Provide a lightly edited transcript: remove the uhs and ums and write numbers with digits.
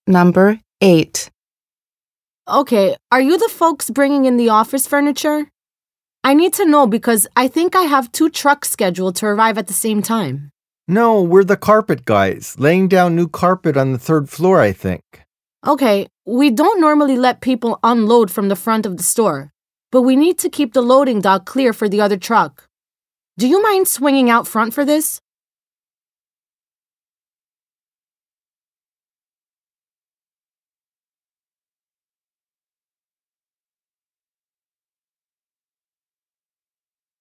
Number 8. Okay, are you the folks bringing in the office furniture? I need to know because I think I have 2 trucks scheduled to arrive at the same time. No, we're the carpet guys, laying down new carpet on the 3rd floor, I think. Okay, we don't normally let people unload from the front of the store, but we need to keep the loading dock clear for the other truck. Do you mind swinging out front for this?